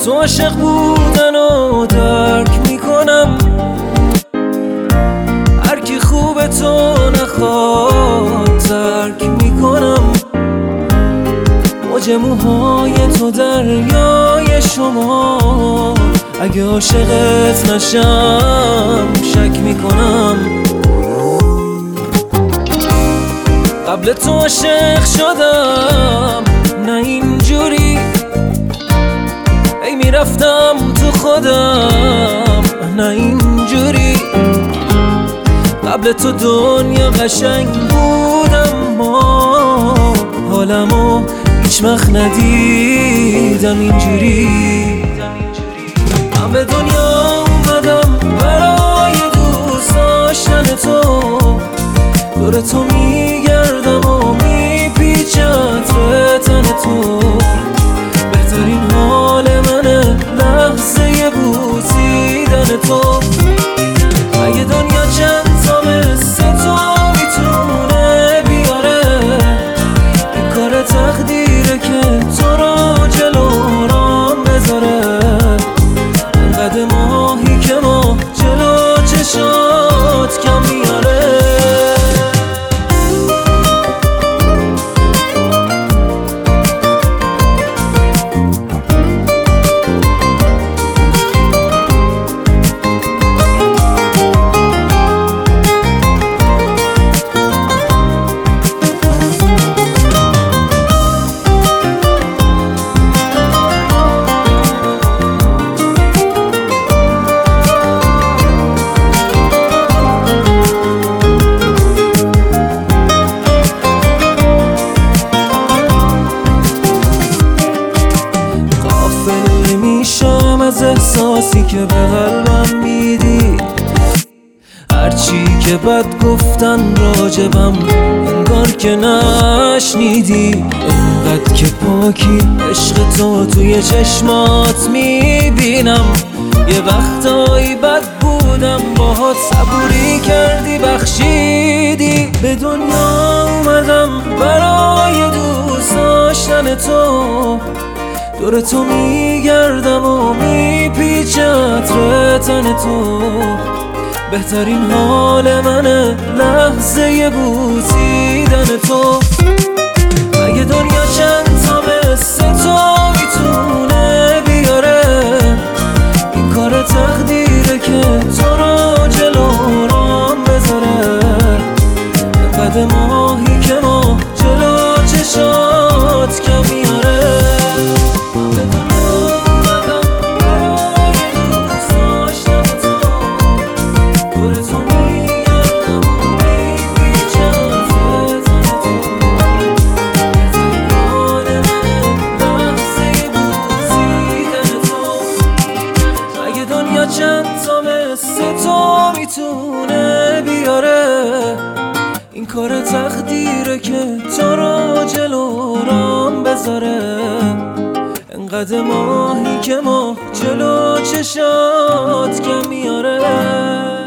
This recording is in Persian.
تو عاشق بودن و درک میکنم، هر کی خوب تو نخواد ترک میکنم. موج موهای تو دریای شما، اگه عاشقت نشم شک میکنم. قبل تو عاشق شدم نه اینجوری، ای میرفتم تو خودم نه اینجوری. قبل تو دنیا قشنگ بودم، ما حالمو هیچ وقت ندیدم اینجوری. من به دنیا اومدم برای دوست داشتن تو، دور تو میگردم و میپیچه عطر تن تو. بهترین حال منه لحظه بوسیدن تو. اگه دنیا چند تا مثل تو میتونه بیاره، این کار تقدیره که تو رو جلو رام بذاره. انقدر ماهی که ما جلو چشات کم میاره. از احساسی که به قلبم میدی، هرچی که بد گفتن راجبم انگار که نشنیدی. انقدر که پاکی عشق تو توی چشمات میبینم. یه وقتایی بد بودم باهات، صبوری کردی بخشیدی. به دنیا اومدم برای دوست داشتن تو، دور تو میگردم و میپیچه عطر تن تو. بهترین حال منه لحظه بوسیدن تو. اگه دنیا چند تا مثل تو میتونه بیاره، این کار تقدیره که تو رو جلو رام بذاره. انقدر ماهی که ما جلو چشات کم میاره. چند تا مثل تو میتونه بیاره، این کار تقدیره که تو رو جلو رام بذاره. انقدر ماهی که ما جلو چشات کم میاره.